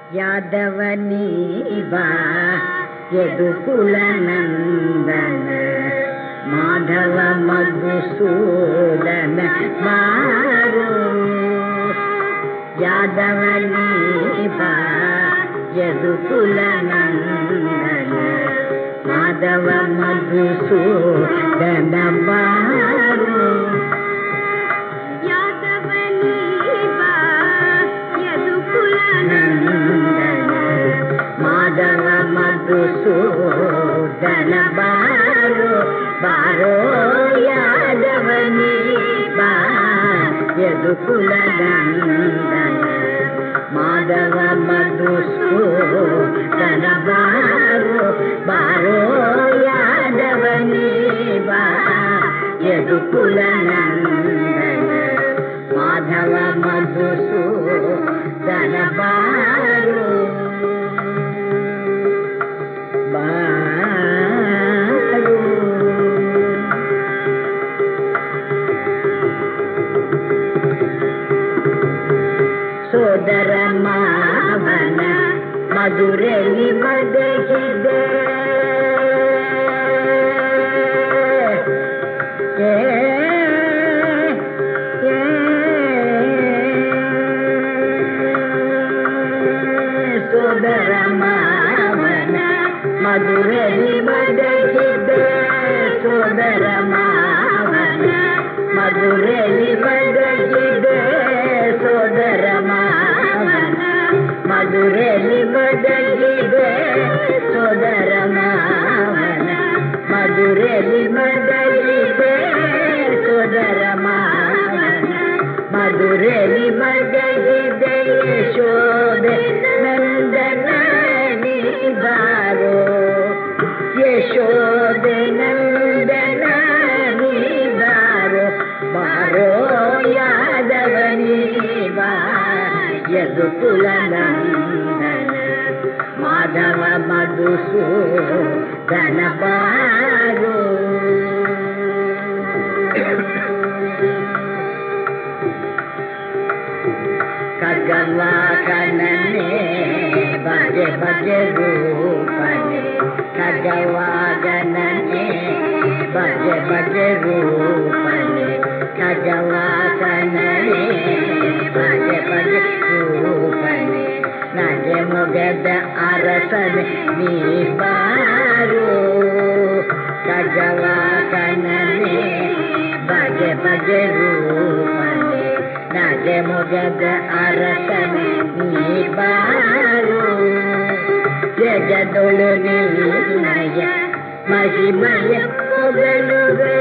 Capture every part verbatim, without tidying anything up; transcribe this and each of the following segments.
ಯಾದವನೀ ಬಾ ಯದುಕುಲ ನಂದನ ಮಾಧವ ಮಧುಸೂದನ ಬಾರೋ. ಯಾದವನೀ ಬಾ ಯದುಕುಲ ನಂದನ ಮಾಧವ ಮಧುಸೂದನ ಬಾರೋ. ಯಾದವನೀ ಬಾ ಯದುಕುಲ ನಂದನ ಮಾಧವ ಮಧುಸೂದನ ಬಾರೋ. ಬಾರೋ ಯಾದವನೀ ಬಾ ಯದುಕುಲ ನಂದನ ಮಾಧವ ಮಧುಸೂದನ ಬಾರೋ. ಬಾರೋ ಯಾದವನೀ ಬಾ ಯದುಕುಲ ನಂದನ ಮಾಧವ ಮಧುಸೂದನ ಬಾರೋ. ಸೋದರ ಮಾವನ ಮಧುರೆಯಲ್ಲಿ ಮದಗಿದೆ ಸೋದರ ಮಾವನ ಮಧುರೆಯಲ್ಲಿ ಮದಗಿದೆ. ಸೋದರ ಮಾವನ ಮಧುರೆಯಲ್ಲಿ ಮದಗಿದೆ. ಸೋದರ ಮಾವನ ಮಧುರೆಯಲ್ಲಿ ಮದಗಿದೆ. ಸೋದರ ಮಾವನ ಮಧುರೆಯಲ್ಲಿ ಮದಗಿದೆ. ಸೋದರ ಮಾವನ ಮಧುರೆಯಲ್ಲಿ ಮದಗಿದೆ. ಯಶೋದೆ ನಂದನ ನೀ ಬಾರೋ. ಯಶೋದೆ ನಂದನ ನೀ ಬಾರೋ. ಬಾರೋ ಯಾದವನೀ ಬಾ ಯದುಕುಲ ನಂದನ ಮಾಧವ ಮಧುಸೂದನ ಬಾರೋ. ಖಡ್ಗವಾಹನನೇ ಬಗೆ ಬಗೆ ರೂಪನೆ. ಖಡ್ಗವಾಹನನೇ ಬಗೆ ಬಗೆ ರೂಪನೆ. ಖಡ್ಗವಾಹನನೇ ಬಗೆ ಬಗೆ ರೂಪನೆ. ನಗೆ ಮೊಗದ ಅರಸನೆ ನೀ ಬಾರೋ. ಖಡ್ಗವಾಹನನೇ ಬಗೆ ಬಗೆ ರೂಪನೆ. ನಗೆ ಮೊಗದ ಅರಸನೆ ನೀ ಬಾರೋ. ಜಗದೊಳು ನಿನ್ನಯ ಮಹಿಮಯ ಹೊಗಳುವೆ.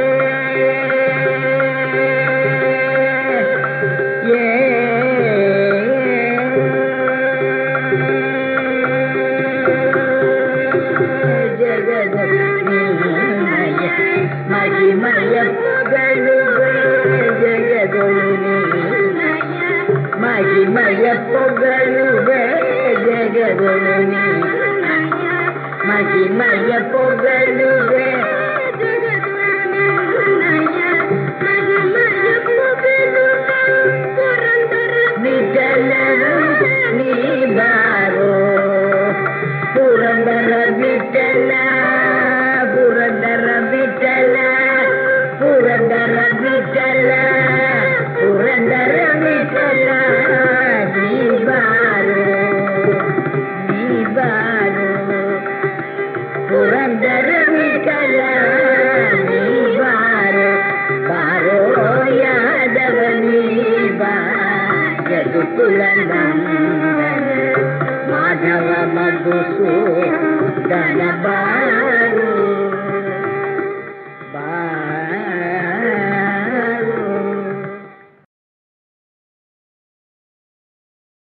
ಜಗದೊಳು ನಿನ್ನಯ ಮಹಿಮಯ ಹೊಗಳುವೆ. ಜಗದೊಳು ನಿನ್ನಯ ಮಹಿಮಯ ಹೊಗಳುವೆ. ಜಗದೊಳು ನಿನ್ನಯ ಮಹಿಮಯ ಹೊಗಳುವೆ. ಜಗದೊಳು ನಿನ್ನಯ ಮಹಿಮಯ ಹೊಗಳುವೆ. ಪುರಂದರ ವಿಠಲ ನೀ ಬಾರೋ. ಪುರಂದರ ವಿಠಲ ಪುರಂದರ ವಿಠಲ ಪುರಂದರ ವಿಠಲ ಪುರಂದರ ವಿಠಲ ನೀ ಬಾರೋ. ನೀ ಬಾರೋ ಪುರಂದರ ವಿಠಲ ನೀ ಬಾರೋ. ಬಾರೋ ಯಾದವನೀ ಬಾ ಯದುಕುಲ ನಂದನ ಮಾಧವ ಮಧುಸೂದನ ಬಾರೋ.